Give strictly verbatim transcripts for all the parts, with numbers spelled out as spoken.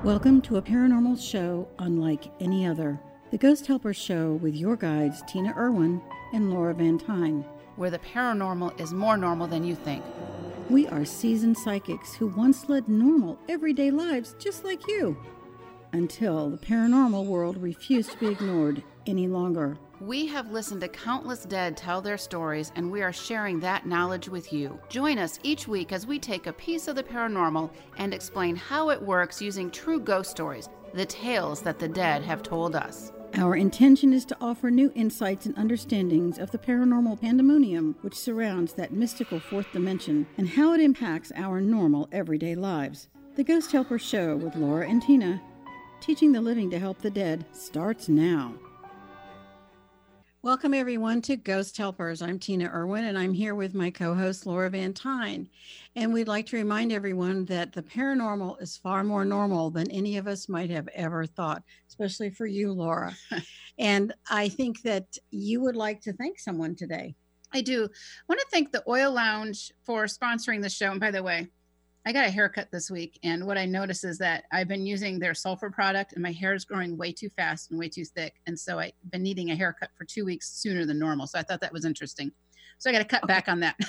Welcome to a paranormal show unlike any other. The Ghost Helpers Show with your guides Tina Irwin and Laura Van Tyne. Where the paranormal is more normal than you think. We are seasoned psychics who once led normal, everyday lives just like you. Until the paranormal world refused to be ignored any longer. We have listened to countless dead tell their stories, and we are sharing that knowledge with you. Join us each week as we take a piece of the paranormal and explain how it works using true ghost stories, the tales that the dead have told us. Our intention is to offer new insights and understandings of the paranormal pandemonium which surrounds that mystical fourth dimension and how it impacts our normal everyday lives. The Ghost Helpers Show with Laura and Tina, teaching the living to help the dead, starts now. Welcome, everyone, to Ghost Helpers. I'm Tina Irwin, and I'm here with my co-host, Laura Van Tyne. And we'd like to remind everyone that the paranormal is far more normal than any of us might have ever thought, especially for you, Laura. And I think that you would like to thank someone today. I do. I want to thank the Oil Lounge for sponsoring the show. And by the way, I got a haircut this week, and what I noticed is that I've been using their sulfur product, and my hair is growing way too fast and way too thick. And so I've been needing a haircut for two weeks sooner than normal. So I thought that was interesting. So I got to cut okay. back on that.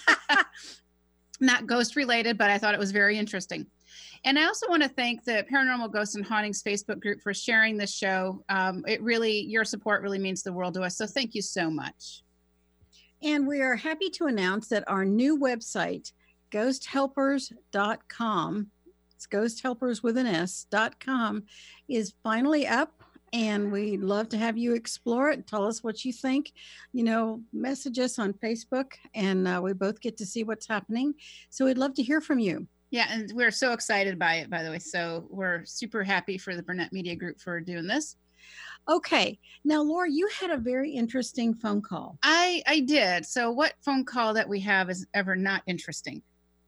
Not ghost related, but I thought it was very interesting. And I also want to thank the Paranormal Ghosts and Hauntings Facebook group for sharing this show. Um, it really, your support really means the world to us. So thank you so much. And we are happy to announce that our new website, ghost helpers dot com, it's Ghost Helpers with an S dot com, is finally up, and we'd love to have you explore it. Tell us what you think. You know, message us on Facebook, and uh, we both get to see what's happening. So we'd love to hear from you. Yeah, and we're so excited by it, by the way. So we're super happy for the Burnett Media Group for doing this. Okay. Now, Laura, you had a very interesting phone call. I, I did. So what phone call that we have is ever not interesting?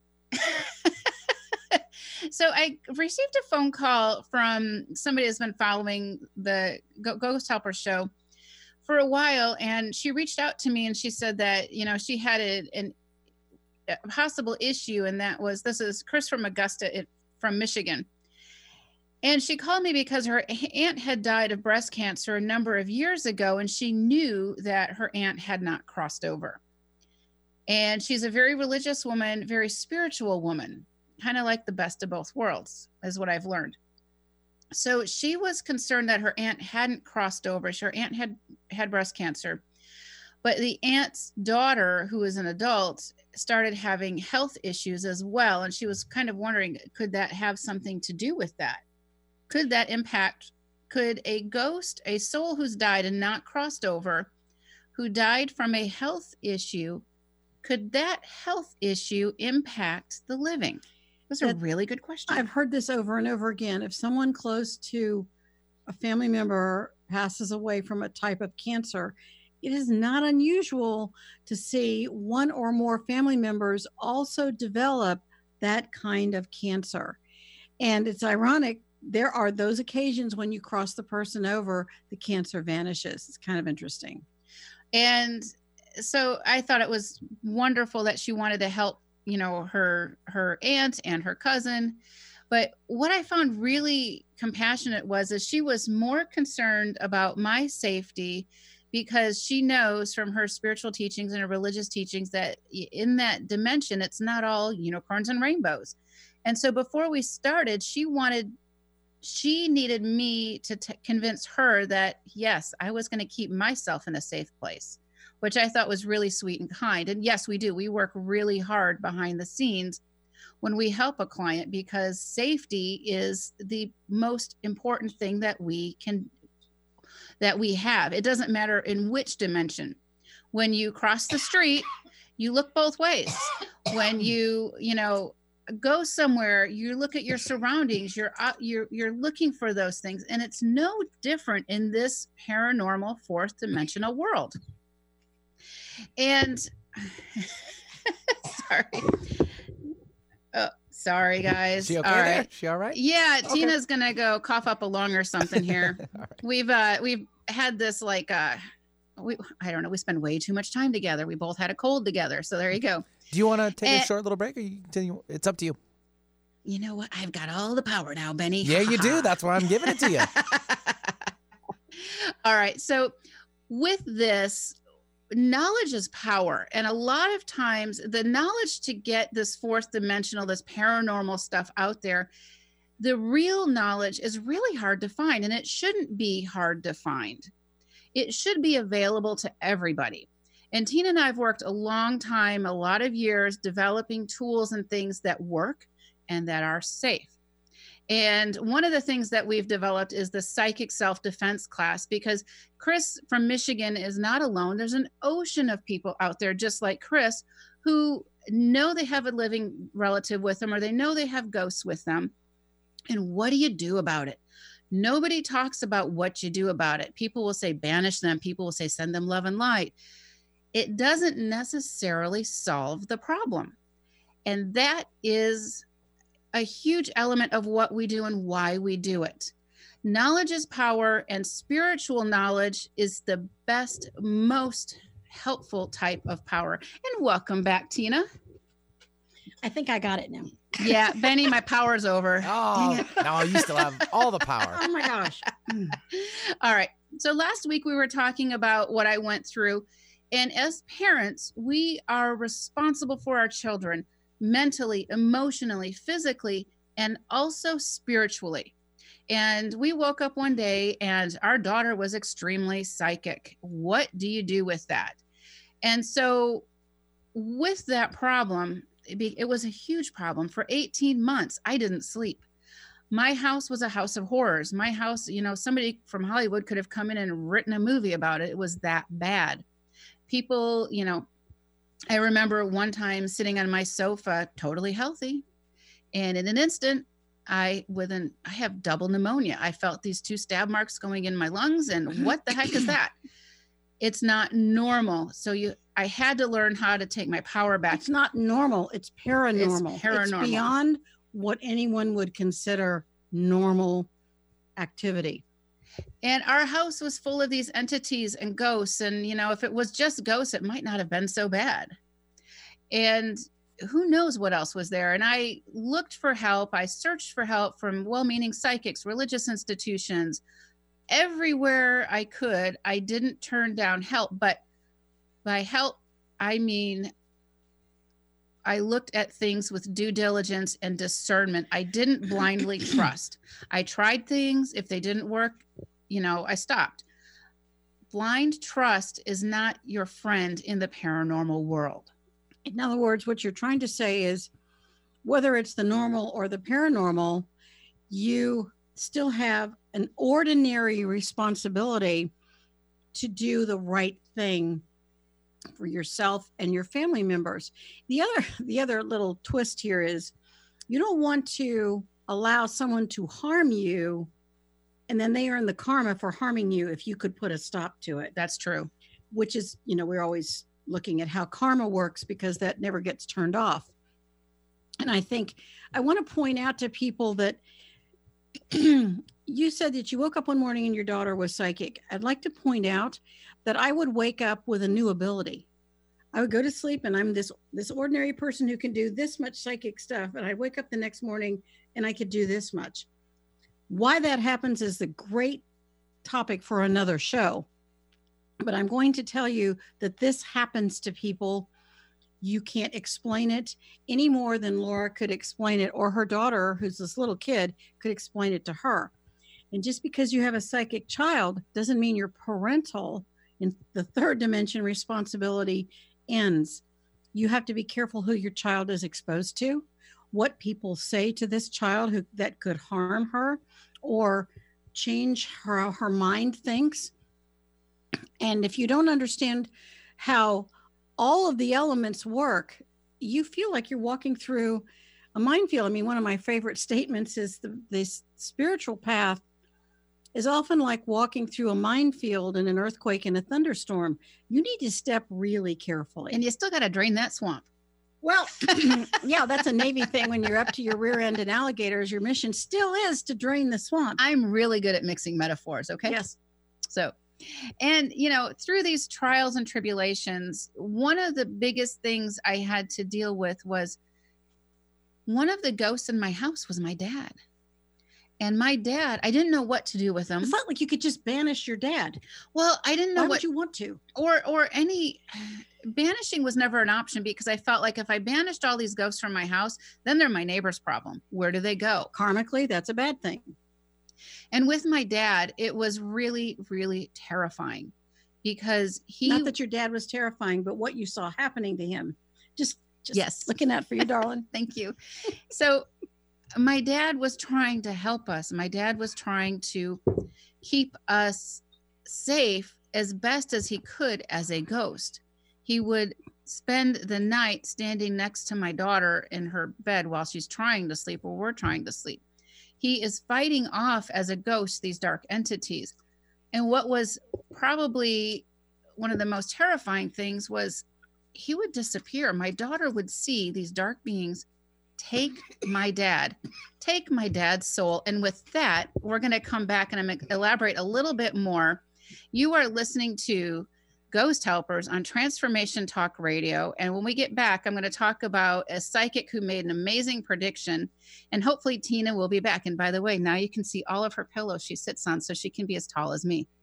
So I received a phone call from somebody that's been following the Ghost Helper show for a while, and she reached out to me and she said that, you know, she had a, an, a possible issue, and that was, this is Chris from Augusta it, from Michigan. And she called me because her aunt had died of breast cancer a number of years ago, and she knew that her aunt had not crossed over. And she's a very religious woman, very spiritual woman, kind of like the best of both worlds, is what I've learned. So she was concerned that her aunt hadn't crossed over. Her aunt had had breast cancer, but the aunt's daughter, who is an adult, started having health issues as well. And she was kind of wondering, could that have something to do with that? Could that impact, could a ghost, a soul who's died and not crossed over, who died from a health issue, could that health issue impact the living? Those are really good questions. I've heard this over and over again. If someone close to a family member passes away from a type of cancer, it is not unusual to see one or more family members also develop that kind of cancer. And it's ironic, there are those occasions when you cross the person over, the cancer vanishes. It's kind of interesting. And so I thought it was wonderful that she wanted to help, you know, her, her aunt and her cousin. But what I found really compassionate was, is she was more concerned about my safety, because she knows from her spiritual teachings and her religious teachings that in that dimension, it's not all unicorns and rainbows. And so before we started, she wanted, she needed me to t- convince her that, yes, I was going to keep myself in a safe place, which I thought was really sweet and kind. And yes, we do. We work really hard behind the scenes when we help a client, because safety is the most important thing that we can, that we have. It doesn't matter in which dimension. When you cross the street, you look both ways. When you, you know, go somewhere, you look at your surroundings, you're, you're, you're looking for those things. And it's no different in this paranormal fourth dimensional world. And sorry. Oh, sorry, guys. She okay all there? right. She all right? Yeah, Okay. Tina's gonna go cough up a lung or something here. All right. We've uh we've had this like uh we I don't know, we spend way too much time together. We both had a cold together. So there you go. Do you want to take And- a short little break, or you continue? It's up to you. You know what? I've got all the power now, Benny. Yeah, you do. That's why I'm giving it to you. All right. So with this, knowledge is power. And a lot of times the knowledge to get this fourth dimensional, this paranormal stuff out there, the real knowledge is really hard to find, and it shouldn't be hard to find. It should be available to everybody. And Tina and I have worked a long time, a lot of years, developing tools and things that work and that are safe. And one of the things that we've developed is the psychic self-defense class, because Chris from Michigan is not alone. There's an ocean of people out there just like Chris who know they have a living relative with them, or they know they have ghosts with them. And what do you do about it? Nobody talks about what you do about it. People will say banish them. People will say send them love and light. It doesn't necessarily solve the problem. And that is a huge element of what we do and why we do it. Knowledge is power, and spiritual knowledge is the best, most helpful type of power. And welcome back, Tina. I think I got it now. Yeah, Benny, my power's over. Oh, no, you still have all the power. Oh my gosh. All right. So last week we were talking about what I went through. And as parents, we are responsible for our children mentally, emotionally, physically, and also spiritually. And we woke up one day and our daughter was extremely psychic. What do you do with that? And so with that problem, it, be, it was a huge problem. For eighteen months, I didn't sleep. My house was a house of horrors. My house, you know, somebody from Hollywood could have come in and written a movie about it. It was that bad. People, you know, I remember one time sitting on my sofa, totally healthy. And in an instant, I, with an, I have double pneumonia. I felt these two stab marks going in my lungs. And what the heck is that? It's not normal. So you, I had to learn how to take my power back. It's not normal. It's paranormal. It's paranormal. It's beyond what anyone would consider normal activity. And our house was full of these entities and ghosts. And, you know, if it was just ghosts, it might not have been so bad. And who knows what else was there. And I looked for help. I searched for help from well-meaning psychics, religious institutions, everywhere I could. I didn't turn down help, but by help, I mean, I looked at things with due diligence and discernment. I didn't blindly trust. I tried things. If they didn't work, you know, I stopped. Blind trust is not your friend in the paranormal world. In other words, what you're trying to say is whether it's the normal or the paranormal, you still have an ordinary responsibility to do the right thing for yourself and your family members. The other, the other little twist here is you don't want to allow someone to harm you and then they earn the karma for harming you if you could put a stop to it. That's true. Which is, you know, we're always looking at how karma works because that never gets turned off. And I think I want to point out to people that you said that you woke up one morning and your daughter was psychic. I'd like to point out that I would wake up with a new ability. I would go to sleep and I'm this, this ordinary person who can do this much psychic stuff. And I'd wake up the next morning and I could do this much. Why that happens is the great topic for another show. But I'm going to tell you that this happens to people. You can't explain it any more than Laura could explain it, or her daughter, who's this little kid, could explain it to her. And just because you have a psychic child doesn't mean your parental in the third dimension responsibility ends. You have to be careful who your child is exposed to, what people say to this child who that could harm her or change her, how her mind thinks. And if you don't understand how all of the elements work, you feel like you're walking through a minefield. I mean, one of my favorite statements is the this spiritual path is often like walking through a minefield in an earthquake and a thunderstorm. You need to step really carefully. And you still got to drain that swamp. Well, yeah, that's a Navy thing. When you're up to your rear end in alligators, your mission still is to drain the swamp. I'm really good at mixing metaphors. Okay. Yes. So, and, you know, through these trials and tribulations, one of the biggest things I had to deal with was one of the ghosts in my house was my dad. And my dad, I didn't know what to do with him. It's not like you could just banish your dad. Well, I didn't know Why what would you want to. or or any banishing was never an option, because I felt like if I banished all these ghosts from my house, then they're my neighbor's problem. Where do they go? Karmically, that's a bad thing. And with my dad, it was really, really terrifying, because he Not that your dad was terrifying, but what you saw happening to him. Just, just Yes. looking out for you, darling. Thank you. So my dad was trying to help us. My dad was trying to keep us safe as best as he could as a ghost. He would spend the night standing next to my daughter in her bed while she's trying to sleep or we're trying to sleep. He is fighting off as a ghost these dark entities. And what was probably one of the most terrifying things was he would disappear. My daughter would see these dark beings take my dad, take my dad's soul. And with that, we're going to come back and I'm going to elaborate a little bit more. You are listening to Ghost Helpers on Transformation Talk Radio. And when we get back, I'm going to talk about a psychic who made an amazing prediction. And hopefully Tina will be back. And by the way, now you can see all of her pillows she sits on, so she can be as tall as me.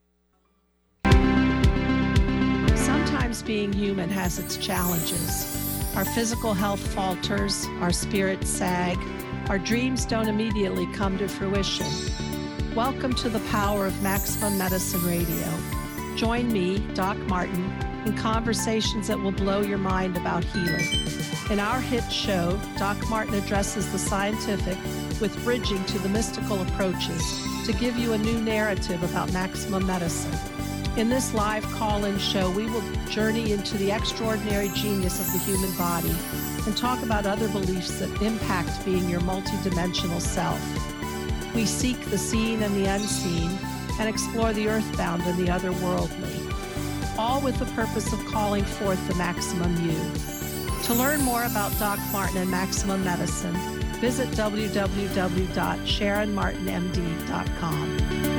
Sometimes being human has its challenges. Our physical health falters, our spirits sag, our dreams don't immediately come to fruition. Welcome to the power of Maximum Medicine Radio. Join me, Doc Martin, in conversations that will blow your mind about healing. In our hit show, Doc Martin addresses the scientific with bridging to the mystical approaches to give you a new narrative about maximum medicine. In this live call-in show, we will journey into the extraordinary genius of the human body and talk about other beliefs that impact being your multidimensional self. We seek the seen and the unseen and explore the earthbound and the otherworldly, all with the purpose of calling forth the maximum you. To learn more about Doc Martin and Maximum Medicine, visit w w w dot sharon martin m d dot com.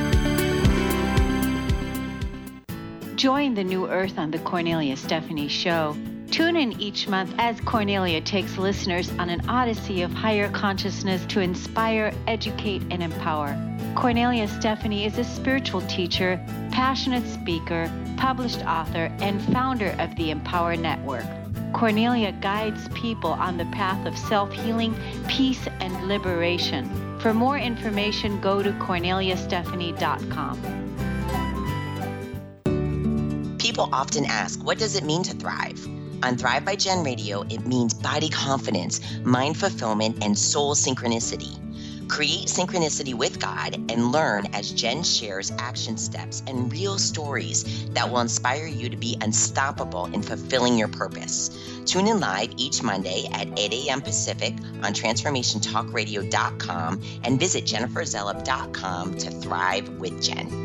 Join the new Earth on the Cornelia Stephanie Show. Tune in each month as Cornelia takes listeners on an odyssey of higher consciousness to inspire, educate, and empower. Cornelia Stephanie is a spiritual teacher, passionate speaker, published author, and founder of the Empower Network. Cornelia guides people on the path of self-healing, peace, and liberation. For more information, go to cornelia stephanie dot com. People often ask, what does it mean to thrive? On Thrive by Jen Radio, it means body confidence, mind fulfillment, and soul synchronicity. Create synchronicity with God and learn as Jen shares action steps and real stories that will inspire you to be unstoppable in fulfilling your purpose. Tune in live each Monday at eight a.m. Pacific on transformation talk radio dot com and visit jennifer zellup dot com to thrive with Jen.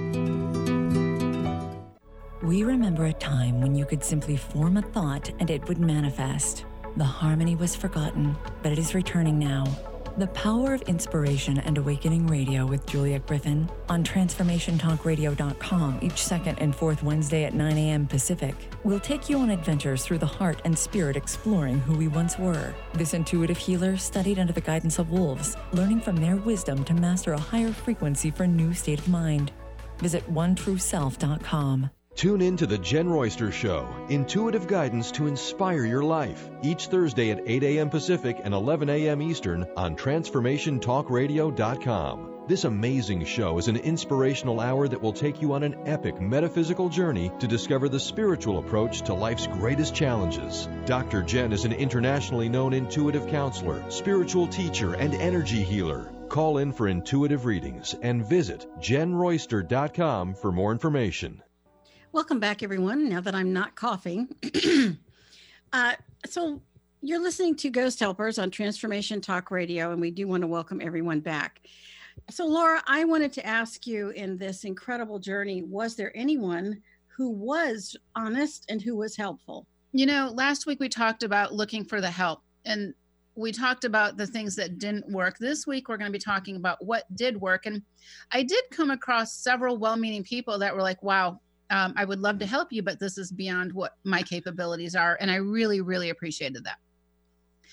We remember a time when you could simply form a thought and it would manifest. The harmony was forgotten, but it is returning now. The Power of Inspiration and Awakening Radio with Juliet Griffin on transformation talk radio dot com each second and fourth Wednesday at nine a.m. Pacific. We'll take you on adventures through the heart and spirit, exploring who we once were. This intuitive healer studied under the guidance of wolves, learning from their wisdom to master a higher frequency for a new state of mind. Visit one true self dot com. Tune in to The Jen Royster Show, intuitive guidance to inspire your life, each Thursday at eight a.m. Pacific and eleven a.m. Eastern on transformation talk radio dot com. This amazing show is an inspirational hour that will take you on an epic metaphysical journey to discover the spiritual approach to life's greatest challenges. Doctor Jen is an internationally known intuitive counselor, spiritual teacher, and energy healer. Call in for intuitive readings and visit jen royster dot com for more information. Welcome back, everyone, now that I'm not coughing. uh, so you're listening to Ghost Helpers on Transformation Talk Radio, and we do want to welcome everyone back. So, Laura, I wanted to ask you, in this incredible journey, was there anyone who was honest and who was helpful? You know, last week we talked about looking for the help, and we talked about the things that didn't work. This week, we're going to be talking about what did work. And I did come across several well-meaning people that were like, wow, Um, I would love to help you, but this is beyond what my capabilities are. And I really, really appreciated that.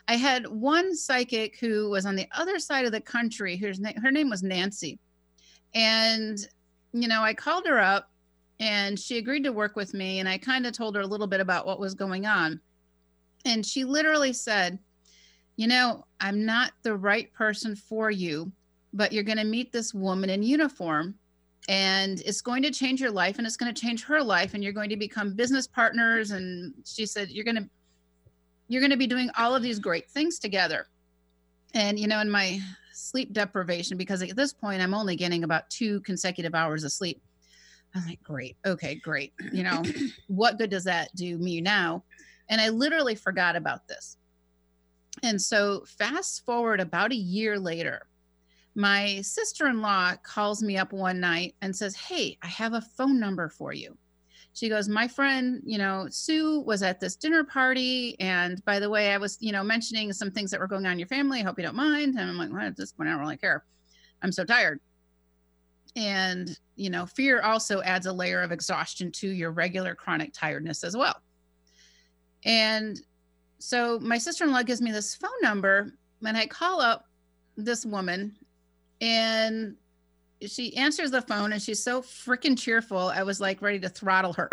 I had one psychic who was on the other side of the country. Whose na- her name was Nancy. And, you know, I called her up and she agreed to work with me. And I kind of told her a little bit about what was going on. And she literally said, you know, I'm not the right person for you, but you're going to meet this woman in uniform and it's going to change your life and it's going to change her life. And you're going to become business partners. And she said, you're going to, you're going to be doing all of these great things together. And, you know, in my sleep deprivation, because at this point I'm only getting about two consecutive hours of sleep. I'm like, great. Okay, great. You know, what good does that do me now? And I literally forgot about this. And so fast forward about a year later, my sister-in-law calls me up one night and says, hey, I have a phone number for you. She goes, my friend, you know, Sue was at this dinner party. And by the way, I was, you know, mentioning some things that were going on in your family. I hope you don't mind. And I'm like, well, at this point, I don't really care. I'm so tired. And, you know, fear also adds a layer of exhaustion to your regular chronic tiredness as well. And so my sister-in-law gives me this phone number and I call up this woman and she answers the phone and she's so freaking cheerful. I was like ready to throttle her.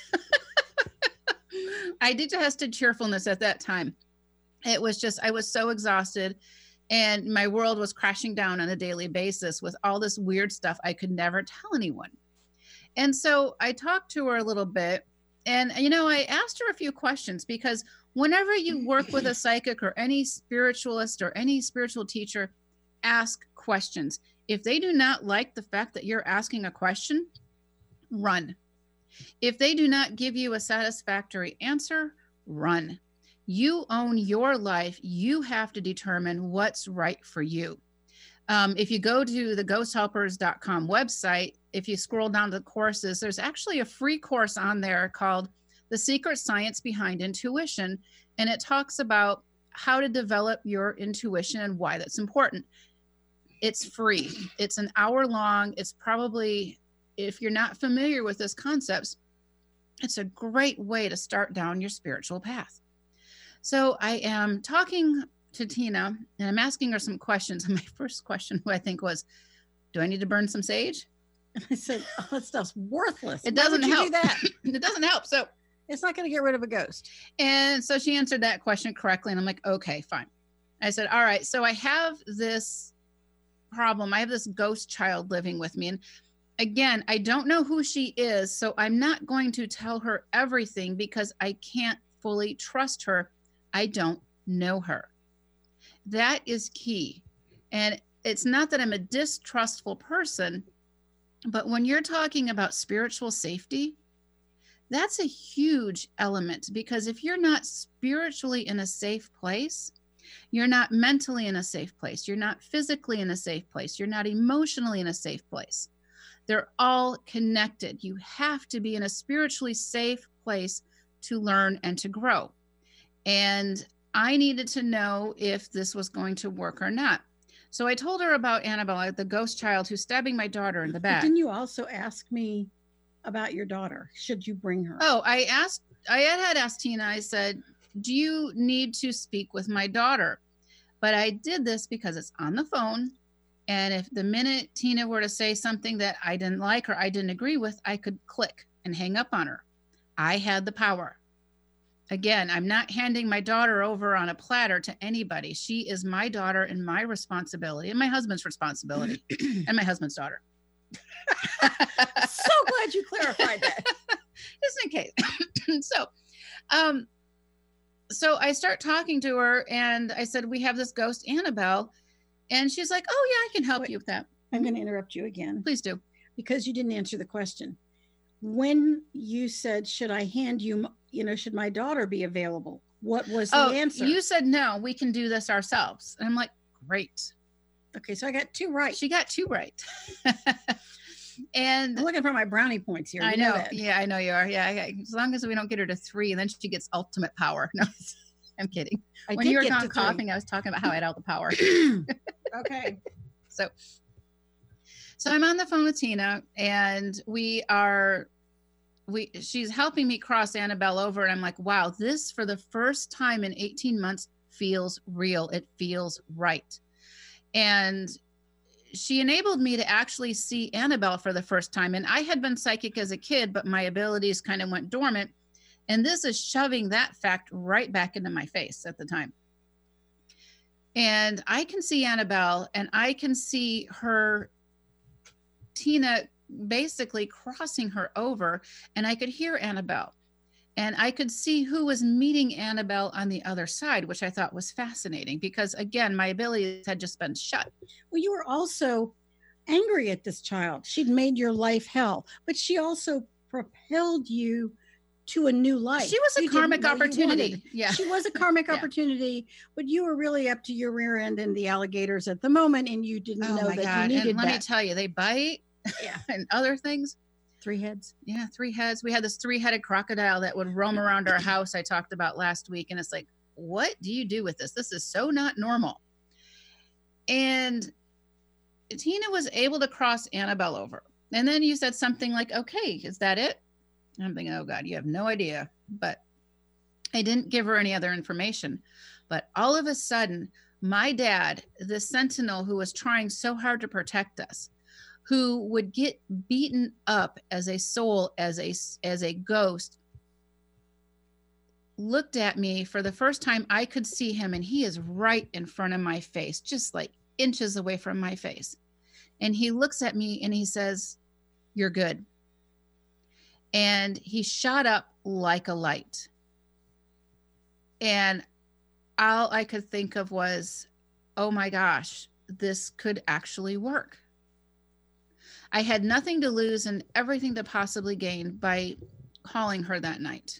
I detested cheerfulness at that time. It was just, I was so exhausted and my world was crashing down on a daily basis with all this weird stuff I could never tell anyone. And so I talked to her a little bit and, you know, I asked her a few questions because whenever you work with a psychic or any spiritualist or any spiritual teacher, ask questions. If they do not like the fact that you're asking a question, run. If they do not give you a satisfactory answer, run. You own your life. You have to determine what's right for you. Um, if you go to the ghost helpers dot com website, if you scroll down to the courses, there's actually a free course on there called The Secret Science Behind Intuition. And it talks about how to develop your intuition and why that's important. It's free. It's an hour long. It's probably, if you're not familiar with this concepts, it's a great way to start down your spiritual path. So I am talking to Tina and I'm asking her some questions. And my first question, I think, was, do I need to burn some sage? And I said, oh, that stuff's worthless. It doesn't Why would you help. do that. It doesn't help. So it's not going to get rid of a ghost. And so she answered that question correctly. And I'm like, okay, fine. I said, all right, so I have this problem. I have this ghost child living with me. And again, I don't know who she is. So I'm not going to tell her everything because I can't fully trust her. I don't know her. That is key. And it's not that I'm a distrustful person, but when you're talking about spiritual safety, that's a huge element, because if you're not spiritually in a safe place, you're not mentally in a safe place, you're not physically in a safe place, you're not emotionally in a safe place. They're all connected. You have to be in a spiritually safe place to learn and to grow. And I needed to know if this was going to work or not. So I told her about Annabelle, the ghost child who's stabbing my daughter in the back. But didn't you also ask me about your daughter? Should you bring her? Oh, I asked, I had, had asked Tina, I said, do you need to speak with my daughter? But I did this because it's on the phone. And if the minute Tina were to say something that I didn't like or I didn't agree with, I could click and hang up on her. I had the power. Again, I'm not handing my daughter over on a platter to anybody. She is my daughter and my responsibility and my husband's responsibility and my husband's daughter. So glad you clarified that. Just in case. so, um, so I start talking to her and I said, we have this ghost Annabelle. And she's like, oh yeah, I can help Wait, you with that. I'm going to interrupt you again. Please do. Because you didn't answer the question. When you said, should I hand you, you know, should my daughter be available? What was the Oh, answer? you said, no, we can do this ourselves. And I'm like, great. Okay, so I got two right. She got two right. And I'm looking for my brownie points here. I You know. that. Yeah, I know you are. Yeah, yeah. As long as we don't get her to three, and then she gets ultimate power. No, I'm kidding. I When did you were get gone to three. coughing, I was talking about how I had all the power. Okay. So, so I'm on the phone with Tina, and we are, we she's helping me cross Annabelle over, and I'm like, wow, this for the first time in eighteen months feels real. It feels right. And she enabled me to actually see Annabelle for the first time. And I had been psychic as a kid, but my abilities kind of went dormant. And this is shoving that fact right back into my face at the time. And I can see Annabelle, and I can see her, Tina, basically crossing her over, and I could hear Annabelle. And I could see who was meeting Annabelle on the other side, which I thought was fascinating because, again, my abilities had just been shut. Well, you were also angry at this child. She'd made your life hell, but she also propelled you to a new life. She was a You karmic didn't know you opportunity. wanted. Yeah. She was a karmic Yeah. opportunity, but you were really up to your rear end in the alligators at the moment, and you didn't Oh know my that God. you needed And let me that. tell you, they bite Yeah. and other things. Three heads. Yeah, three heads. We had this three-headed crocodile that would roam around our house I talked about last week. And it's like, what do you do with this? This is so not normal. And Tina was able to cross Annabelle over. And then you said something like, okay, is that it? And I'm thinking, oh God, you have no idea. But I didn't give her any other information. But all of a sudden, my dad, the sentinel who was trying so hard to protect us, who would get beaten up as a soul, as a as a ghost, looked at me for the first time. I could see him, and he is right in front of my face, just like inches away from my face. And he looks at me and he says, "You're good." And he shot up like a light. And all I could think of was, oh my gosh, this could actually work. I had nothing to lose and everything to possibly gain by calling her that night.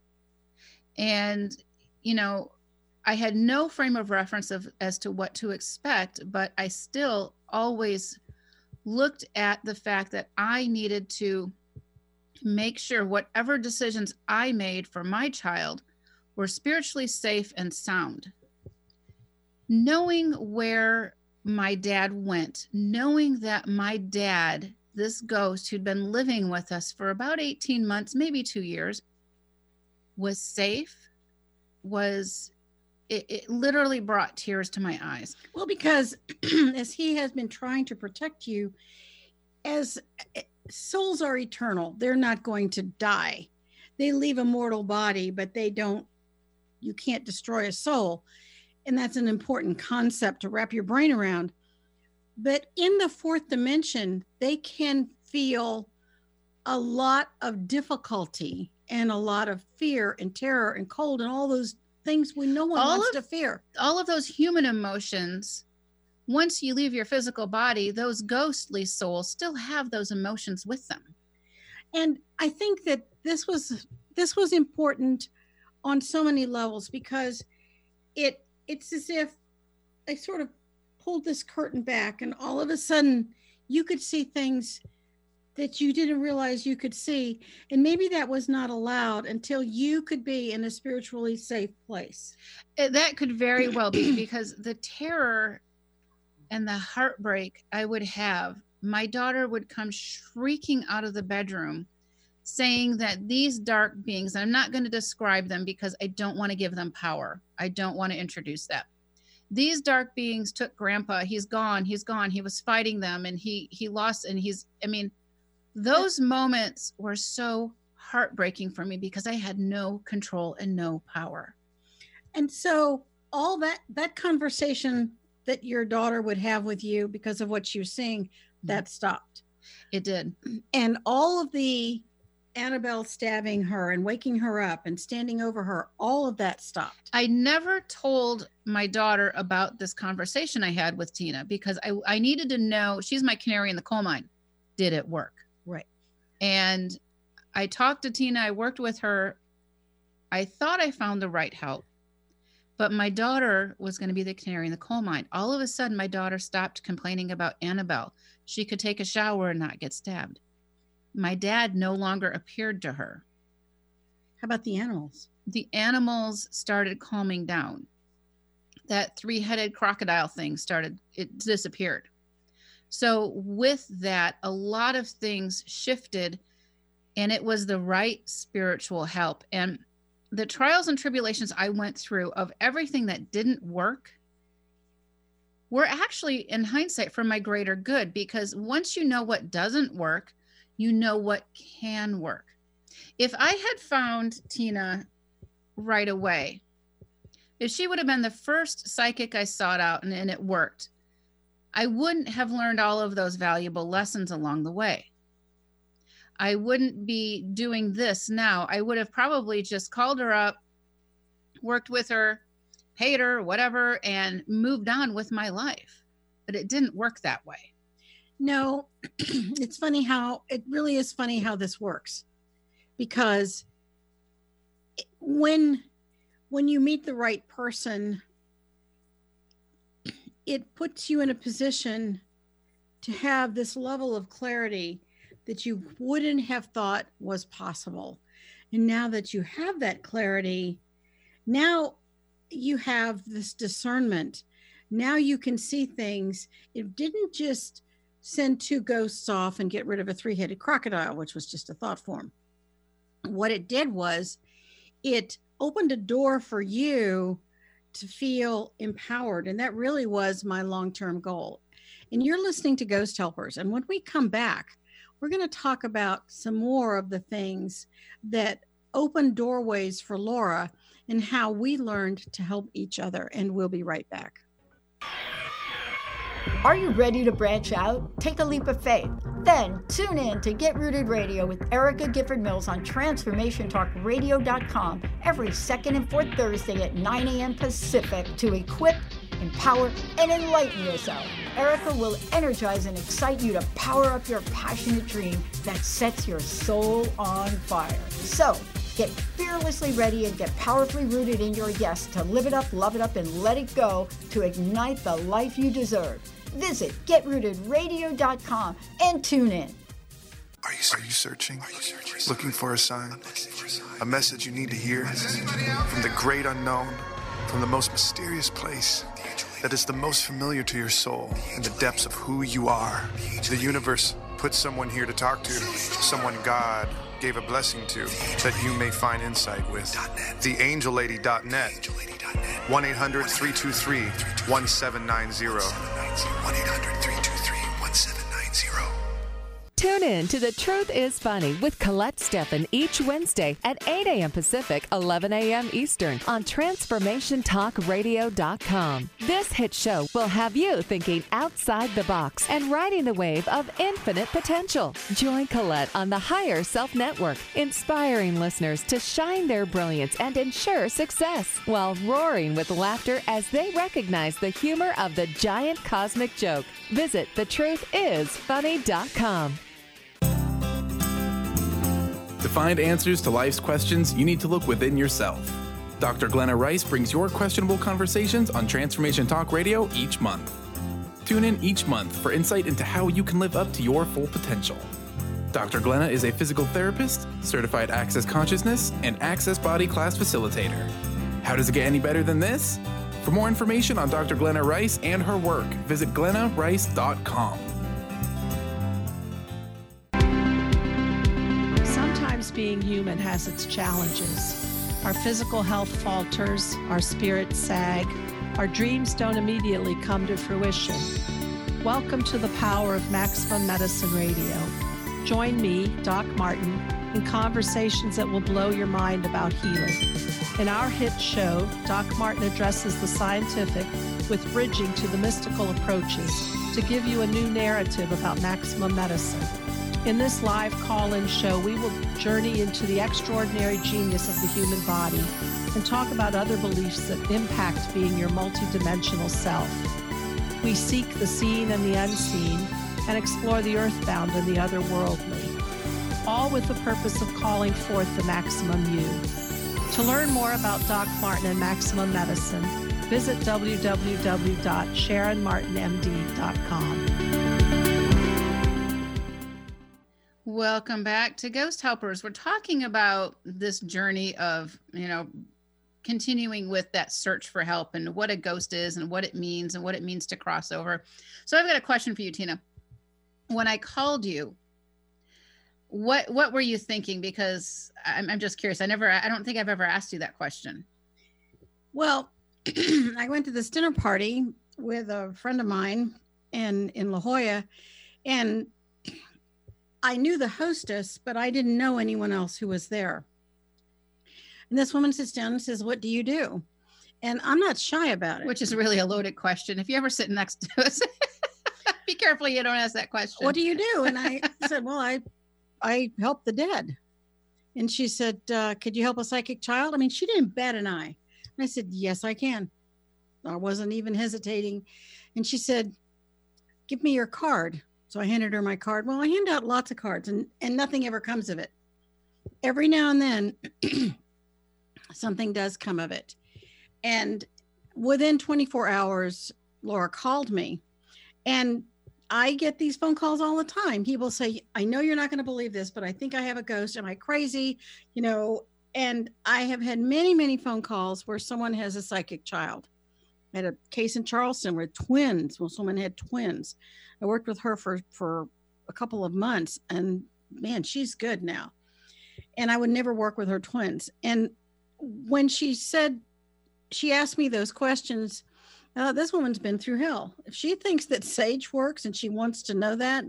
And, you know, I had no frame of reference of as to what to expect, but I still always looked at the fact that I needed to make sure whatever decisions I made for my child were spiritually safe and sound. Knowing where my dad went, knowing that my dad, this ghost who'd been living with us for about eighteen months, maybe two years, was safe, was, it, it literally brought tears to my eyes. Well, because as he has been trying to protect you, as souls are eternal, they're not going to die. They leave a mortal body, but they don't, you can't destroy a soul. And that's an important concept to wrap your brain around. But in the fourth dimension, they can feel a lot of difficulty and a lot of fear and terror and cold and all those things we no one All wants of- to fear. All of those human emotions, once you leave your physical body, those ghostly souls still have those emotions with them. And I think that this was this was important on so many levels because it it's as if I sort of pulled this curtain back and all of a sudden you could see things that you didn't realize you could see. And maybe that was not allowed until you could be in a spiritually safe place. It- that could very well be because the terror and the heartbreak I would have, my daughter would come shrieking out of the bedroom saying that these dark beings, I'm not going to describe them because I don't want to give them power. I don't want to introduce that. These dark beings took grandpa. He's gone. He's gone. He was fighting them and he, he lost. And he's, I mean, those moments were so heartbreaking for me because I had no control and no power. And so all that that conversation that your daughter would have with you because of what she was seeing, that stopped. It did. And all of the Annabelle stabbing her and waking her up and standing over her, all of that stopped. I never told my daughter about this conversation I had with Tina because I, I needed to know, she's my canary in the coal mine. Did it work? Right. And I talked to Tina. I worked with her. I thought I found the right help, but my daughter was going to be the canary in the coal mine. All of a sudden, my daughter stopped complaining about Annabelle. She could take a shower and not get stabbed. My dad no longer appeared to her. How about the animals? The animals started calming down. That three-headed crocodile thing started, it disappeared. So with that, a lot of things shifted and it was the right spiritual help. And the trials and tribulations I went through of everything that didn't work were actually, in hindsight, for my greater good, because once you know what doesn't work, you know what can work. If I had found Tina right away, if she would have been the first psychic I sought out and, and it worked, I wouldn't have learned all of those valuable lessons along the way. I wouldn't be doing this now. I would have probably just called her up, worked with her, paid her, whatever, and moved on with my life. But it didn't work that way. No, it's funny how, it really is funny how this works. Because when, when you meet the right person, it puts you in a position to have this level of clarity that you wouldn't have thought was possible. And now that you have that clarity, now you have this discernment. Now you can see things. It didn't just send two ghosts off and get rid of a three-headed crocodile, which was just a thought form. What it did was it opened a door for you to feel empowered. And that really was my long-term goal. And you're listening to Ghost Helpers. And when we come back, we're going to talk about some more of the things that opened doorways for Laura and how we learned to help each other. And we'll be right back. Are you ready to branch out? Take a leap of faith. Then tune in to Get Rooted Radio with Erica Gifford Mills on transformation talk radio dot com every second and fourth Thursday at nine a.m. Pacific to equip, empower, and enlighten yourself. Erica will energize and excite you to power up your passionate dream that sets your soul on fire. So, get fearlessly ready and get powerfully rooted in your yes to live it up, love it up, and let it go to ignite the life you deserve. Visit get rooted radio dot com and tune in. Are you, are you searching? Are you searching? Looking for a sign? A message you need to hear? From the great unknown, from the most mysterious place that is the most familiar to your soul in the depths of who you are. The universe put someone here to talk to, someone God gave a blessing to, that you may find insight with. the angel lady dot net. one eight hundred three two three one seven nine zero. one eight hundred three two three one seven nine zero. Tune in to The Truth is Funny with Colette Steffen each Wednesday at eight a.m. Pacific, eleven a.m. Eastern on transformation talk radio dot com. This hit show will have you thinking outside the box and riding the wave of infinite potential. Join Colette on the Higher Self Network, inspiring listeners to shine their brilliance and ensure success while roaring with laughter as they recognize the humor of the giant cosmic joke. Visit the truth is funny dot com. To find answers to life's questions, you need to look within yourself. Doctor Glenna Rice brings your questionable conversations on Transformation Talk Radio each month. Tune in each month for insight into how you can live up to your full potential. Doctor Glenna is a physical therapist, certified Access Consciousness, and Access Body Class facilitator. How does it get any better than this? For more information on Doctor Glenna Rice and her work, visit glenna rice dot com. Sometimes being human has its challenges. Our physical health falters, our spirits sag, our dreams don't immediately come to fruition. Welcome to the power of Maximum Medicine Radio. Join me, Doc Martin, in conversations that will blow your mind about healing. In our hit show, Doc Martin addresses the scientific with bridging to the mystical approaches to give you a new narrative about maximum medicine. In this live call-in show, we will journey into the extraordinary genius of the human body and talk about other beliefs that impact being your multidimensional self. We seek the seen and the unseen and explore the earthbound and the otherworldly, all with the purpose of calling forth the maximum you. To learn more about Doc Martin and Maximum Medicine, visit w w w dot sharon martin m d dot com. Welcome back to Ghost Helpers. We're talking about this journey of, you know, continuing with that search for help and what a ghost is and what it means and what it means to cross over. So I've got a question for you, Tina. When I called you, what what were you thinking? Because I'm, I'm just curious. I never, I don't think I've ever asked you that question. Well, I went to this dinner party with a friend of mine in, in La Jolla, and I knew the hostess, but I didn't know anyone else who was there. And this woman sits down and says, "What do you do?" And I'm not shy about it. Which is really a loaded question. If you ever sit next to us, be careful you don't ask that question. "What do you do?" And I said, "Well, I, I help the dead." And she said, uh, "Could you help a psychic child?" I mean, she didn't bat an eye. And I said, "Yes, I can." I wasn't even hesitating. And she said, "Give me your card." So I handed her my card. Well, I hand out lots of cards, and, and nothing ever comes of it. Every now and then, something does come of it. And within twenty-four hours, Laura called me. And I get these phone calls all the time. People say, "I know you're not going to believe this, but I think I have a ghost. Am I crazy?" You know, and I have had many, many phone calls where someone has a psychic child. I had a case in Charleston where twins, well, someone had twins. I worked with her for, for a couple of months, and man, she's good now. And I would never work with her twins. And when she said, she asked me those questions, uh, this woman's been through hell. If she thinks that sage works and she wants to know that,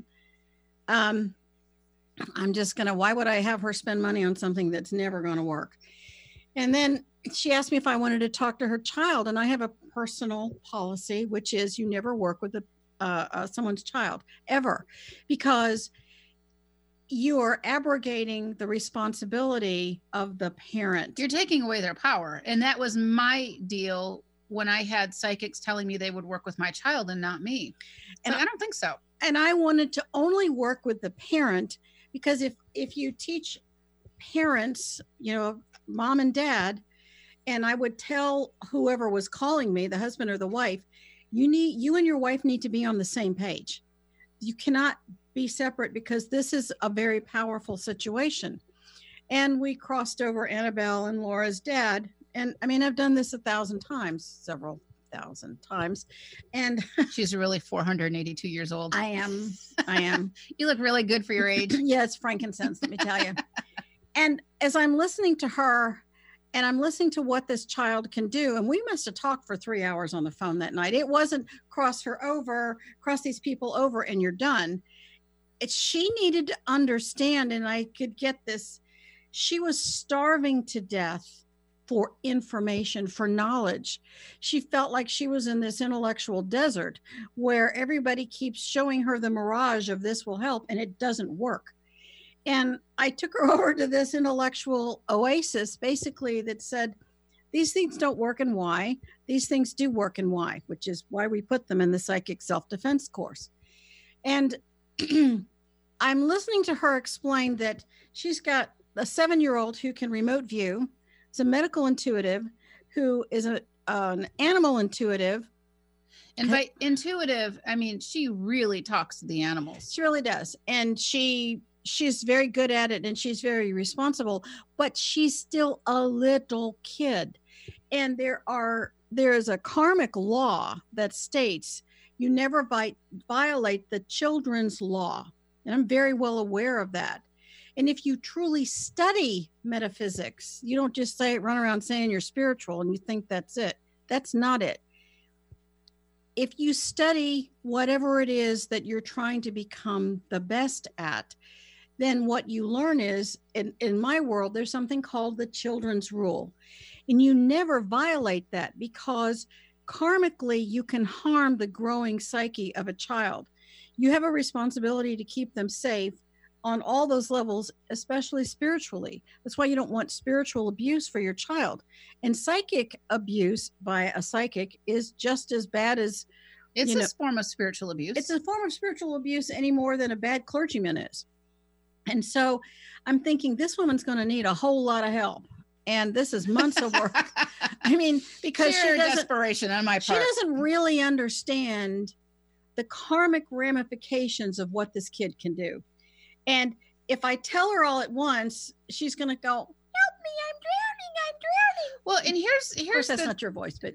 um, I'm just going to, why would I have her spend money on something that's never going to work? And then she asked me if I wanted to talk to her child. And I have a personal policy, which is you never work with a, uh, uh, someone's child ever, because you are abrogating the responsibility of the parent. You're taking away their power. And that was my deal when I had psychics telling me they would work with my child and not me. So and I don't think so. And I wanted to only work with the parent, because if, if you teach parents, you know, mom and dad, and I would tell whoever was calling me, the husband or the wife, you need, you and your wife need to be on the same page. You cannot be separate, because this is a very powerful situation. And we crossed over Annabelle and Laura's dad. And I mean, I've done this a thousand times, several thousand times. And she's really four hundred eighty-two years old. I am. I am. You look really good for your age. Yeah, it's frankincense, let me tell you. And as I'm listening to her, and I'm listening to what this child can do, and we must have talked for three hours on the phone that night. It wasn't cross her over, cross these people over, and you're done. It's, she needed to understand, and I could get this. She was starving to death for information, for knowledge. She felt like she was in this intellectual desert where everybody keeps showing her the mirage of this will help, and it doesn't work. And I took her over to this intellectual oasis, basically, that said, these things don't work and why. These things do work and why, which is why we put them in the psychic self-defense course. And I'm listening to her explain that she's got a seven-year-old who can remote view. It's a medical intuitive who is a, uh, an animal intuitive. And by intuitive, I mean, she really talks to the animals. She really does. And she... she's very good at it, and she's very responsible, but she's still a little kid. And there are, there is a karmic law that states you never vi- violate the children's law. And I'm very well aware of that. And if you truly study metaphysics, you don't just say, run around saying you're spiritual and you think that's it. That's not it. If you study whatever it is that you're trying to become the best at, then what you learn is, in, in my world, there's something called the children's rule. And you never violate that, because karmically you can harm the growing psyche of a child. You have a responsibility to keep them safe on all those levels, especially spiritually. That's why you don't want spiritual abuse for your child. And psychic abuse by a psychic is just as bad as... It's you know, a form of spiritual abuse. It's a form of spiritual abuse any more than a bad clergyman is. And so I'm thinking this woman's going to need a whole lot of help. And this is months of work. I mean, because Sheer she doesn't, desperation on my part. She doesn't really understand the karmic ramifications of what this kid can do. And if I tell her all at once, she's going to go, help me, I'm drowning, I'm drowning. Well, and here's, here's of course, that's the... not your voice, but.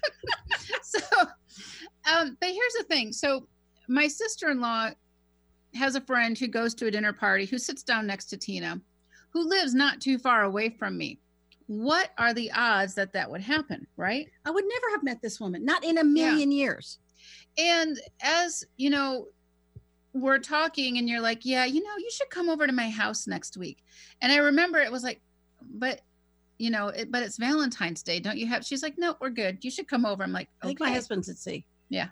so, um, but here's the thing. So my sister-in-law has a friend who goes to a dinner party who sits down next to Tina, who lives not too far away from me. What are the odds that that would happen, right? I would never have met this woman, not in a million yeah. years. And as, you know, we're talking and you're like, yeah, you know, you should come over to my house next week. And I remember it was like, but, you know, it, but it's Valentine's Day. Don't you have, she's like, no, we're good. You should come over. I'm like, okay. I think my husband's at sea. Yeah.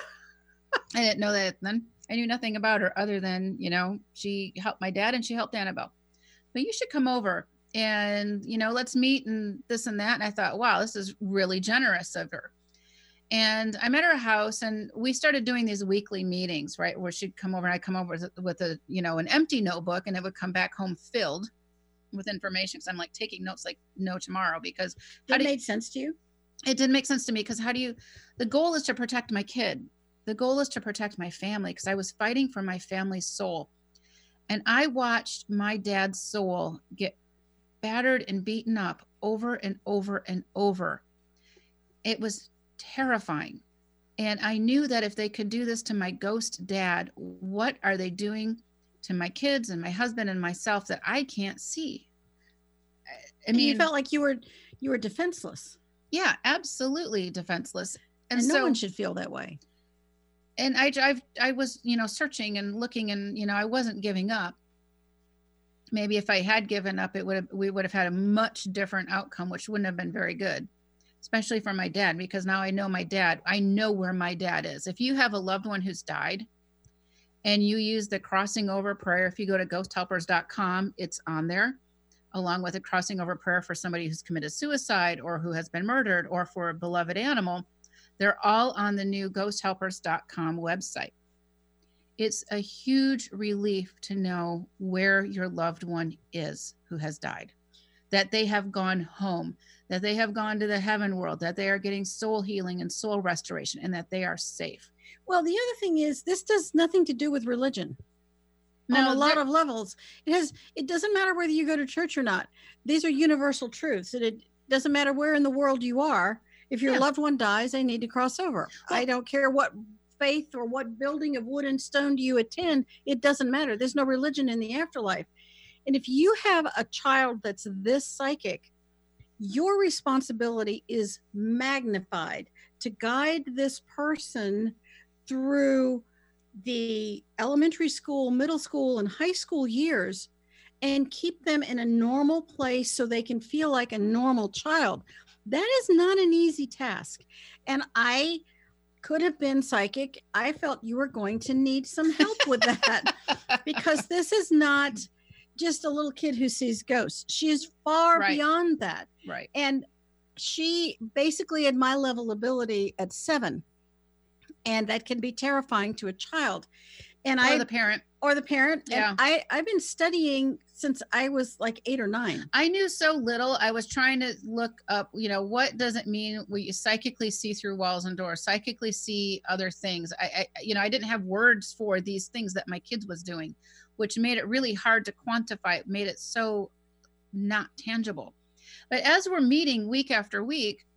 I didn't know that then. I knew nothing about her other than, you know, she helped my dad and she helped Annabelle. But you should come over and, you know, let's meet and this and that. And I thought, wow, this is really generous of her. And I'm at her house and we started doing these weekly meetings, right? Where she'd come over and I'd come over with, with a, you know, an empty notebook and it would come back home filled with information. Cause I'm like taking notes like no tomorrow because it made sense to you. It didn't make sense to me because how do you, the goal is to protect my kid. The goal is to protect my family because I was fighting for my family's soul. And I watched my dad's soul get battered and beaten up over and over and over. It was terrifying. And I knew that if they could do this to my ghost dad, what are they doing to my kids and my husband and myself that I can't see? I mean, you felt like you were, you were defenseless. Yeah, absolutely defenseless. And, and no so, one should feel that way. And I, I've, I was, you know, searching and looking and, you know, I wasn't giving up. Maybe if I had given up, it would have, we would have had a much different outcome, which wouldn't have been very good, especially for my dad, because now I know my dad, I know where my dad is. If you have a loved one who's died and you use the crossing over prayer, if you go to ghost helpers dot com, it's on there, along with a crossing over prayer for somebody who's committed suicide or who has been murdered or for a beloved animal. They're all on the new ghost helpers dot com website. It's a huge relief to know where your loved one is who has died, that they have gone home, that they have gone to the heaven world, that they are getting soul healing and soul restoration, and that they are safe. Well, the other thing is this does nothing to do with religion. No, on a lot of levels. It has, it doesn't matter whether you go to church or not. These are universal truths. And it doesn't matter where in the world you are. If your yeah. loved one dies, they need to cross over. Well, I don't care what faith or what building of wood and stone do you attend. It doesn't matter. There's no religion in the afterlife. And if you have a child that's this psychic, your responsibility is magnified to guide this person through the elementary school, middle school, and high school years and keep them in a normal place so they can feel like a normal child. That is not an easy task. And I could have been psychic. I felt you were going to need some help with that because this is not just a little kid who sees ghosts. She is far right. beyond that. Right. And she basically had my level ability at seven. And that can be terrifying to a child. And or I, the parent. Or the parent. Yeah. And I, I've been studying since I was like eight or nine. I knew so little. I was trying to look up, you know, what does it mean when you psychically see through walls and doors, psychically see other things? I, I, you know, I didn't have words for these things that my kids was doing, which made it really hard to quantify. It made it so not tangible. But as we're meeting week after week,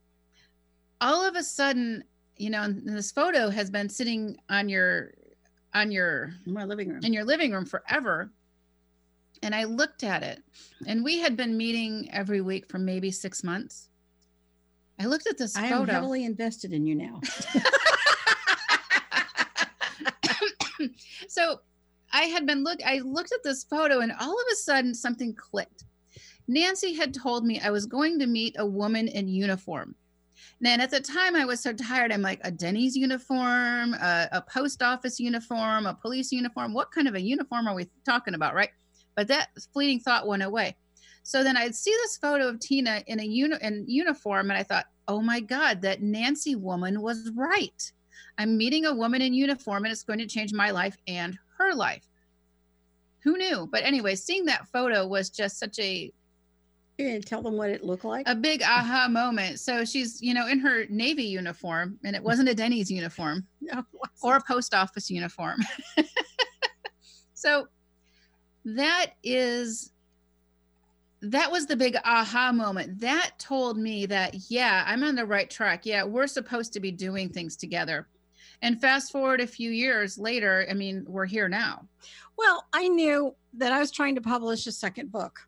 all of a sudden, you know, and this photo has been sitting on your, on your, in my living room, in your living room forever. And I looked at it and we had been meeting every week for maybe six months. I looked at this I photo. am heavily invested in you now. So I had been look, I looked at this photo and all of a sudden something clicked. Nancy had told me I was going to meet a woman in uniform. And at the time I was so tired. I'm like, a Denny's uniform, a, a post office uniform, a police uniform. What kind of a uniform are we talking about? Right. But that fleeting thought went away. So then I'd see this photo of Tina in a uni- in uniform. And I thought, oh my God, that Nancy woman was right. I'm meeting a woman in uniform and it's going to change my life and her life. Who knew? But anyway, seeing that photo was just such a, You're going to tell them what it looked like? A big aha moment. So she's, you know, in her Navy uniform, and it wasn't a Denny's uniform no, or a post office uniform. So that is, that was the big aha moment. That told me that, yeah, I'm on the right track. Yeah, we're supposed to be doing things together. And fast forward a few years later, I mean, we're here now. Well, I knew that I was trying to publish a second book,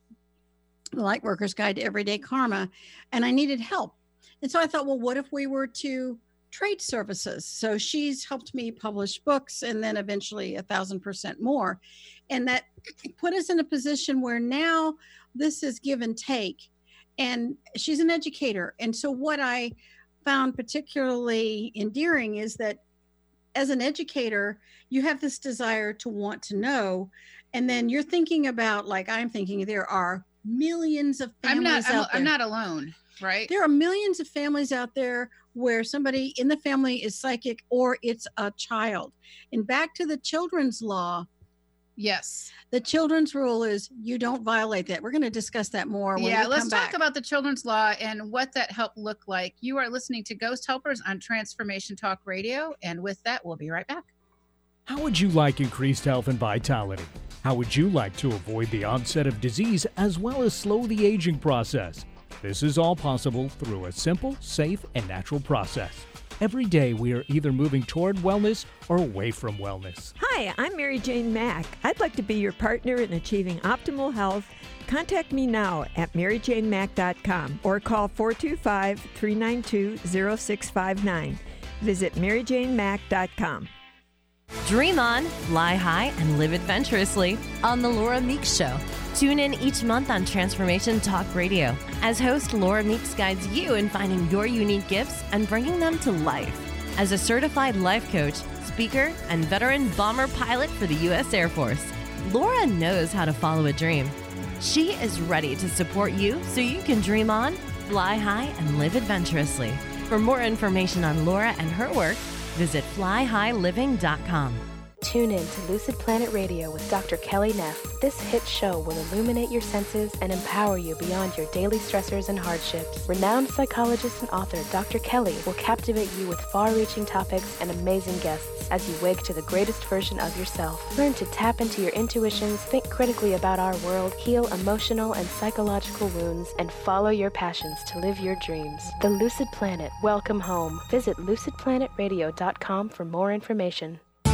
The Lightworker's Guide to Everyday Karma, and I needed help. And so I thought, well, what if we were to trade services? So she's helped me publish books and then eventually a thousand percent more. And that put us in a position where now this is give and take. And she's an educator. And so what I found particularly endearing is that as an educator, you have this desire to want to know. And then you're thinking about, like I'm thinking, there are millions of families I'm not, out I'm, there. I'm not alone, right? There are millions of families out there where somebody in the family is psychic or it's a child. And back to the children's law. Yes. The children's rule is you don't violate that. We're going to discuss that more when yeah, we let's come talk back. about the children's law and what that help look like. You are listening to Ghost Helpers on Transformation Talk Radio. And with that, we'll be right back. How would you like increased health and vitality? How would you like to avoid the onset of disease as well as slow the aging process? This is all possible through a simple, safe, and natural process. Every day we are either moving toward wellness or away from wellness. Hi, I'm Mary Jane Mack. I'd like to be your partner in achieving optimal health. Contact me now at mary jane mack dot com or call four two five, three nine two, zero six five nine. Visit mary jane mack dot com. Dream on, fly high, and live adventurously on The Laura Meeks Show. Tune in each month on Transformation Talk Radio as host Laura Meeks guides you in finding your unique gifts and bringing them to life. As a certified life coach, speaker, and veteran bomber pilot for the U S Air Force, Laura knows how to follow a dream. She is ready to support you so you can dream on, fly high, and live adventurously. For more information on Laura and her work, visit fly high living dot com. Tune in to Lucid Planet Radio with Doctor Kelly Neff. This hit show will illuminate your senses and empower you beyond your daily stressors and hardships. Renowned psychologist and author Doctor Kelly will captivate you with far-reaching topics and amazing guests as you wake to the greatest version of yourself. Learn to tap into your intuitions, think critically about our world, heal emotional and psychological wounds, and follow your passions to live your dreams. The Lucid Planet. Welcome home. Visit lucid planet radio dot com for more information.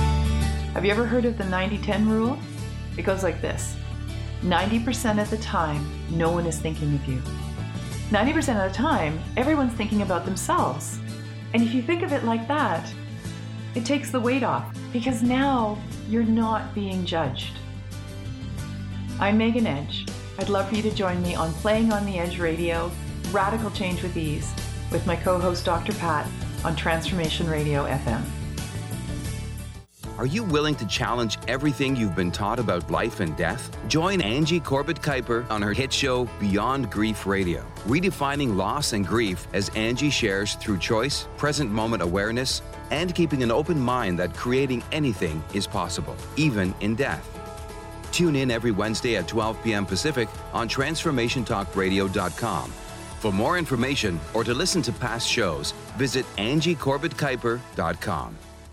Have you ever heard of the ninety ten rule? It goes like this. ninety percent of the time, no one is thinking of you. ninety percent of the time, everyone's thinking about themselves. And if you think of it like that, it takes the weight off because now you're not being judged. I'm Megan Edge. I'd love for you to join me on Playing on the Edge Radio, Radical Change with Ease, with my co-host Doctor Pat on Transformation Radio F M. Are you willing to challenge everything you've been taught about life and death? Join Angie Corbett-Kuiper on her hit show Beyond Grief Radio, redefining loss and grief as Angie shares through choice, present moment awareness, and keeping an open mind that creating anything is possible, even in death. Tune in every Wednesday at twelve p.m. Pacific on transformation talk radio dot com. For more information or to listen to past shows, visit angie corbett kuiper dot com.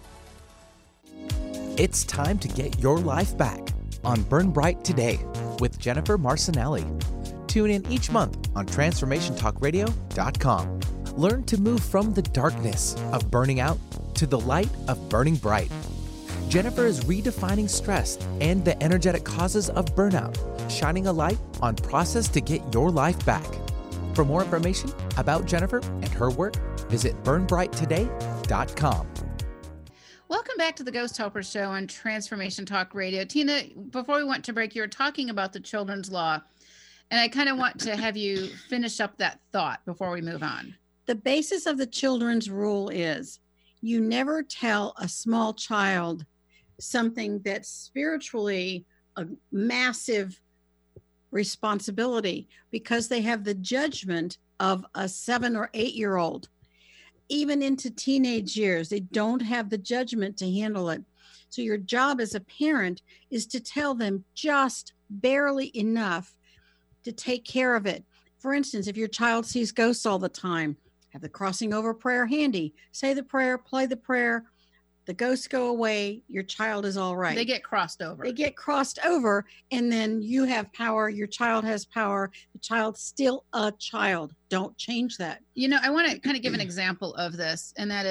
It's time to get your life back on Burn Bright Today with Jennifer Marcinelli. Tune in each month on transformation talk radio dot com. Learn to move from the darkness of burning out to the light of burning bright. Jennifer is redefining stress and the energetic causes of burnout, shining a light on process to get your life back. For more information about Jennifer and her work, visit burn bright today dot com. Welcome back to the Ghost Helpers Show on Transformation Talk Radio. Tina, before we went to break, you were talking about the children's law, and I kind of want to have you finish up that thought before we move on. The basis of the children's rule is you never tell a small child something that's spiritually a massive responsibility because they have the judgment of a seven or eight year old. Even into teenage years, they don't have the judgment to handle it. So your job as a parent is to tell them just barely enough to take care of it. For instance, if your child sees ghosts all the time, have the crossing over prayer handy. Say the prayer, play the prayer. The ghosts go away. Your child is all right. They get crossed over. They get crossed over, and then you have power. Your child has power. The child's still a child. Don't change that. You know, I want to kind of give an example of this, and that is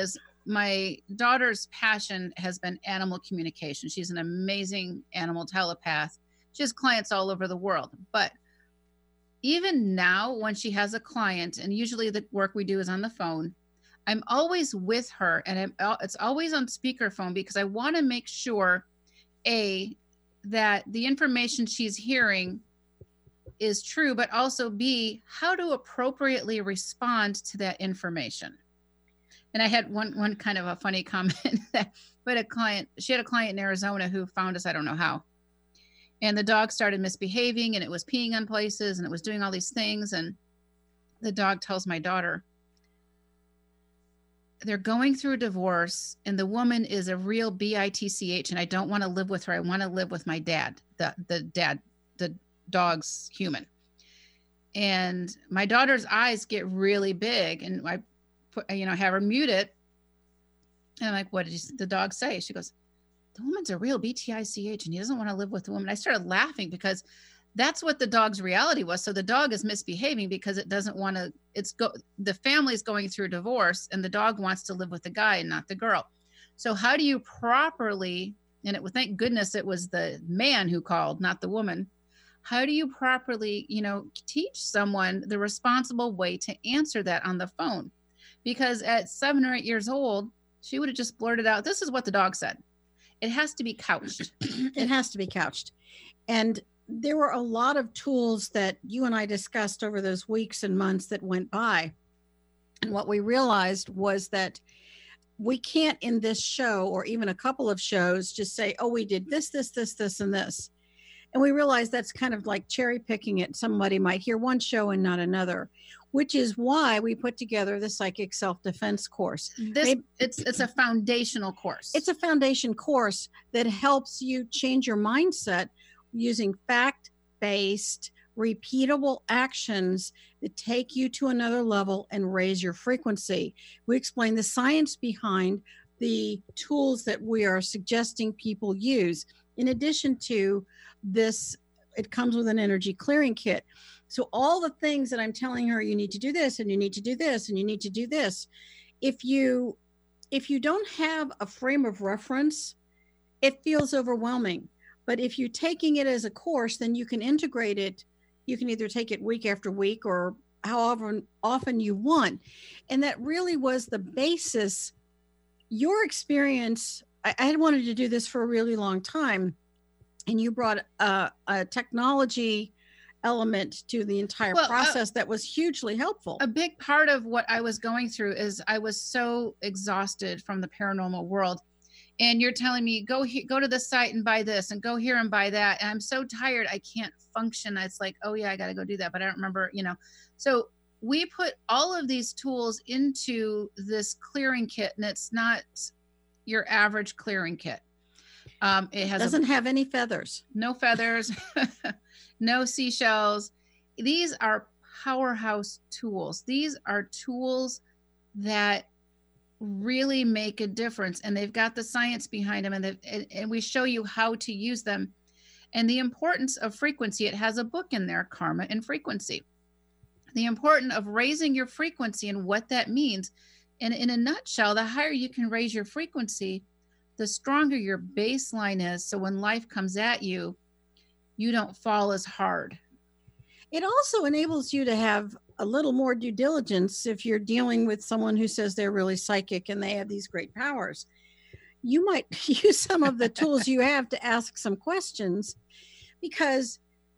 my daughter's passion has been animal communication. She's an amazing animal telepath. She has clients all over the world. But even now, when she has a client, and usually the work we do is on the phone, I'm always with her, and I'm, it's always on speakerphone because I want to make sure, A, that the information she's hearing is true, but also B, how to appropriately respond to that information. And I had one one kind of a funny comment that, but a client, she had a client in Arizona who found us, I don't know how. And the dog started misbehaving, and it was peeing on places, and it was doing all these things. And the dog tells my daughter, they're going through a divorce, and the woman is a real B I T C H, and I don't want to live with her. I want to live with my dad, the the dad, the dog's human. And my daughter's eyes get really big, and I put, you know, have her mute it. And I'm like, what did you, the dog say? She goes, the woman's a real B T I C H, and he doesn't want to live with the woman. I started laughing because that's what the dog's reality was. So the dog is misbehaving because it doesn't want to, it's go, the family's going through divorce, and the dog wants to live with the guy and not the girl. So how do you properly, and it was, thank goodness it was the man who called, not the woman. How do you properly, you know, teach someone the responsible way to answer that on the phone? Because at seven or eight years old, she would have just blurted out, this is what the dog said. It has to be couched. It has to be couched. And there were a lot of tools that you and I discussed over those weeks and months that went by. And what we realized was that we can't, in this show or even a couple of shows, just say, oh, we did this, this, this, this, and this. And we realized that's kind of like cherry picking it. Somebody might hear one show and not another, which is why we put together the Psychic Self-Defense course. This Maybe, it's it's a foundational course. It's a foundation course that helps you change your mindset using fact-based, repeatable actions that take you to another level and raise your frequency. We explain the science behind the tools that we are suggesting people use. In addition to this, it comes with an energy clearing kit. So all the things that I'm telling her, you need to do this, and you need to do this, and you need to do this. If you, if you don't have a frame of reference, it feels overwhelming. But if you're taking it as a course, then you can integrate it. You can either take it week after week or however often you want. And that really was the basis. Your experience, I, I had wanted to do this for a really long time. And you brought a, a technology element to the entire well, process uh, that was hugely helpful. A big part of what I was going through is I was so exhausted from the paranormal world. And you're telling me, go he- go to the site and buy this, and go here and buy that. And I'm so tired, I can't function. It's like, oh yeah, I got to go do that. But I don't remember, you know. So we put all of these tools into this clearing kit, and it's not your average clearing kit. Um, it has doesn't a, have any feathers. No feathers, no seashells. These are powerhouse tools. These are tools that really make a difference, and they've got the science behind them, and, and, and we show you how to use them. And the importance of frequency, it has a book in there, Karma and Frequency. The importance of raising your frequency and what that means. And in a nutshell, the higher you can raise your frequency, the stronger your baseline is. So when life comes at you, you don't fall as hard. It also enables you to have a little more due diligence if you're dealing with someone who says they're really psychic and they have these great powers. You might use some of the tools you have to ask some questions, because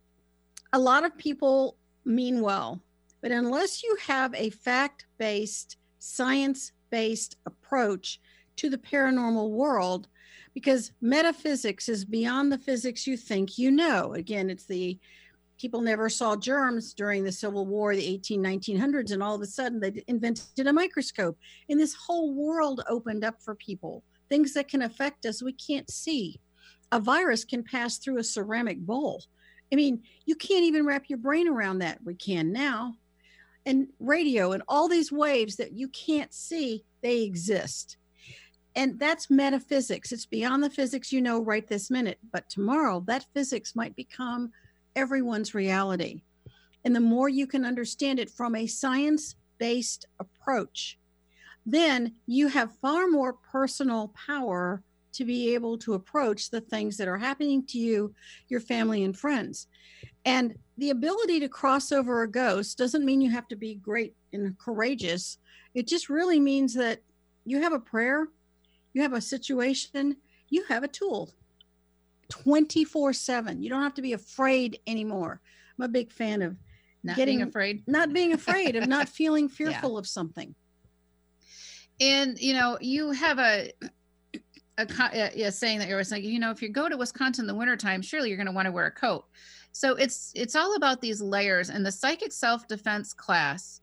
a lot of people mean well, but unless you have a fact-based, science-based approach to the paranormal world, because metaphysics is beyond the physics you think you know. Again, it's the people never saw germs during the Civil War, the eighteen, nineteen hundreds, and all of a sudden they invented a microscope. And this whole world opened up for people. Things that can affect us we can't see. A virus can pass through a ceramic bowl. I mean, you can't even wrap your brain around that. We can now. And radio and all these waves that you can't see, they exist. And that's metaphysics. It's beyond the physics you know right this minute. But tomorrow, that physics might become everyone's reality. And the more you can understand it from a science-based approach, then you have far more personal power to be able to approach the things that are happening to you, your family, and friends. And the ability to cross over a ghost doesn't mean you have to be great and courageous. It just really means that you have a prayer, you have a situation, you have a tool twenty-four seven. You don't have to be afraid anymore. I'm a big fan of Not getting being afraid. not being afraid of not feeling Yeah. fearful of something. And, you know, you have a, a, co- a, a saying that you're always like, you know, if you go to Wisconsin in the wintertime, surely you're going to want to wear a coat. So it's, it's all about these layers. And the psychic self-defense class,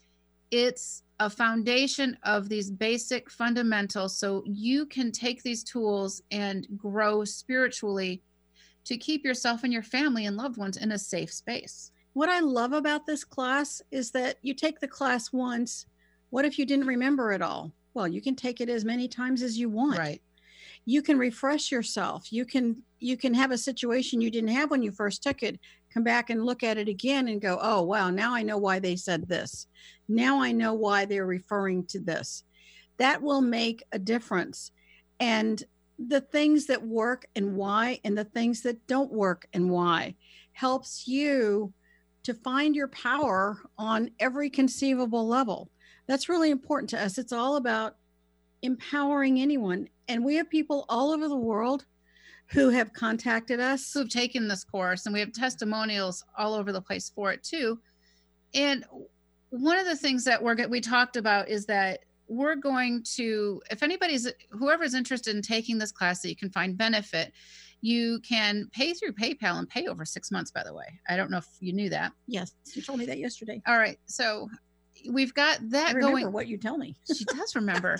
it's a foundation of these basic fundamentals. So you can take these tools and grow spiritually to keep yourself and your family and loved ones in a safe space. What I love about this class is that you take the class once. What if you didn't remember it all? Well, you can take it as many times as you want. Right. You can refresh yourself. You can you can have a situation you didn't have when you first took it, come back and look at it again and go, oh, wow, now I know why they said this. Now I know why they're referring to this. That will make a difference. And the things that work and why, and the things that don't work and why, helps you to find your power on every conceivable level. That's really important to us. It's all about empowering anyone. And we have people all over the world who have contacted us. Who've taken this course, and we have testimonials all over the place for it too. And one of the things that we're we talked about is that we're going to, if anybody's, whoever's interested in taking this class that you can find benefit, you can pay through PayPal and pay over six months, by the way. I don't know if you knew that. Yes, you told me that yesterday. All right. So we've got that I remember going. what you tell me. She does remember.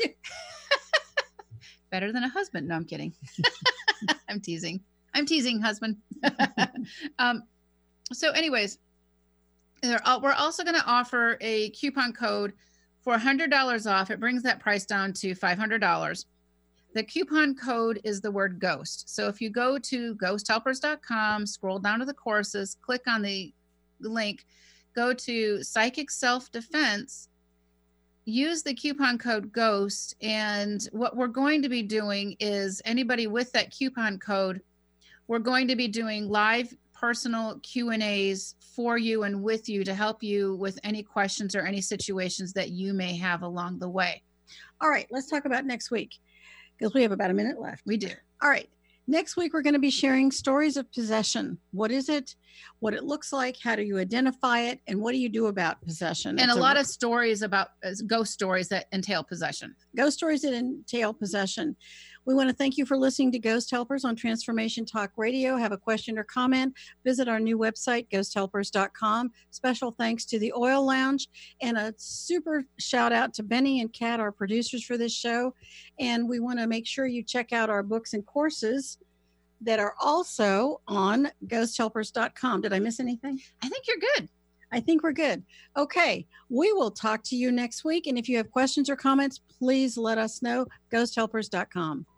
Better than a husband. No, I'm kidding. I'm teasing. I'm teasing, husband. um, so anyways, we're also going to offer a coupon code for one hundred dollars off. It brings that price down to five hundred dollars. The coupon code is the word ghost. So if you go to ghost helpers dot com, scroll down to the courses, click on the link, go to Psychic Self-Defense, use the coupon code GHOST. And what we're going to be doing is anybody with that coupon code, we're going to be doing live personal Q and A's for you and with you to help you with any questions or any situations that you may have along the way. All right, let's talk about next week because we have about a minute left. We do. All right. Next week, we're going to be sharing stories of possession. What is it? What it looks like? How do you identify it? And what do you do about possession? And It's a lot of stories about uh, ghost stories that entail possession. Ghost stories that entail possession. We want to thank you for listening to Ghost Helpers on Transformation Talk Radio. Have a question or comment, visit our new website, ghost helpers dot com. Special thanks to the Oil Lounge and a super shout out to Benny and Kat, our producers for this show. And we want to make sure you check out our books and courses that are also on ghost helpers dot com. Did I miss anything? I think you're good. I think we're good. Okay. We will talk to you next week. And if you have questions or comments, please let us know. ghost helpers dot com.